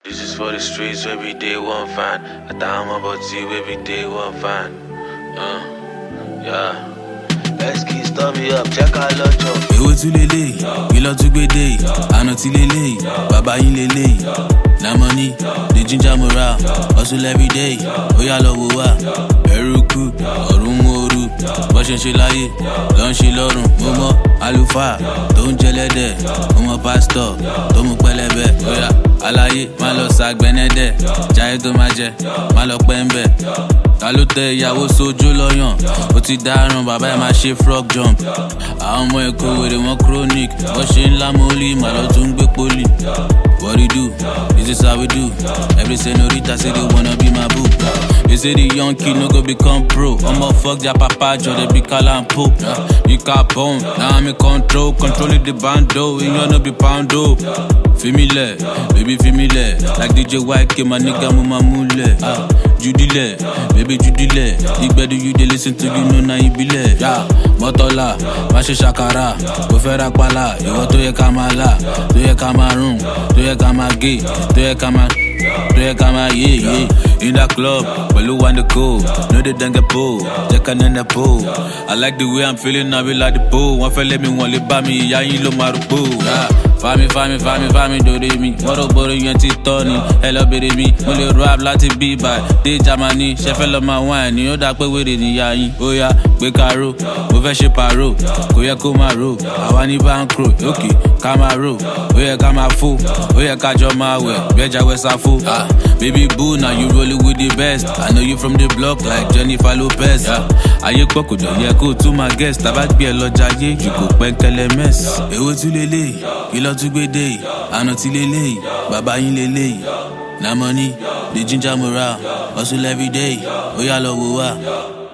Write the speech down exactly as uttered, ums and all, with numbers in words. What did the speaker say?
This is for the streets every day one fan. I thought I'm about to every day one fan. Uh, yeah. Let's keep stop me up, check out Locho. Èwo tún lélẹ̀, kí ló tún gbé dé? Àná ti lélẹ̀, bàbá yín lélẹ̀. Na money, the ginger morale, hustle every day. Ó yá lọ wò wá. Ẹrú kú, ọ̀run mòoru. Bó ṣe ń ṣe láyé, ló ń ṣe lọ́run. Mo mọ àlùfáà tó ń jẹlẹ́dẹ̀. Mo mọ pásítọ̀ tó mú pẹlẹbẹ. Ó yá aláyé má lọ ṣàgbẹ́nẹ́dẹ̀. Jáyé tó máa jẹ, má lọ pẹ́ ń bẹ̀. Ta ló tẹ ìyàwó sójú lọ́yàn? Ó ti dáràn, bàbá ẹ̀ máa ṣe frog jump. Àwọn ọmọ ẹ̀kọ́ wèrè wọn chronic. Wọ́n ṣe ńlá mọ́lì, màá lọ tún gbé pólì. What you do? This is how we do. Every senorita say they wanna be my boo. They say the young kid no go become pro. I'ma fuck their papa, Joe, they be call and poop. You got bone, now I'm in control. Controlling the bando, you wanna be poundo. Femile, baby femile. Like D J White, my nigga mama mule. Ah, Judile, baby Judile. Big better you they listen to, you know now you be le. Yeah, Motola, Mashi Shakara, Bofera Pala, you want to ye Kamala, to ye Cameroon, to ye Kama gay, to ye Kama, to ye Kama yeah yeah. In that club, well you want to go, no they don't get pull, check on the pool. I like the way I'm feeling, I be like the pool. One fella me one lip by me, ya you lo marupo. Yeah. Fami, fami, fami, fami, do de mi. Moro boro yẹn ti tọ́ ni, hello bèrè mi. Mo lè rap láti bí by dé Germany. Ṣẹ́fẹ́ lọ máa wá ẹ̀ ní ó dá pé wèrè níyà yín. Ó yá gbé karo, mo fẹ́ ṣe pàrọ̀. Kò yẹ kó máa ro, àwa ní bankro. Òkè ká máa ro, ó yẹ ká máa fò. Ó yẹ ká jọ máa wẹ̀, bẹ́jà wẹ̀ sáfò. Ah, baby boo, now you rolling with the best. I know you from the block like Jennifer Lopez. Yeah. Ayé pọ̀ kò dọ̀ yẹ kó tún máa guest. Tàbá gbé ẹ lọ́jà yé, jù kò pẹ́ńkẹ́lẹ́ mess. Èwo tún lélẹ̀, kí ló tún gbé dé? Àná ti lélẹ̀, bàbá yín lélẹ̀. Na money, the ginger morale, hustle every day. Ó yá lọ wò wá.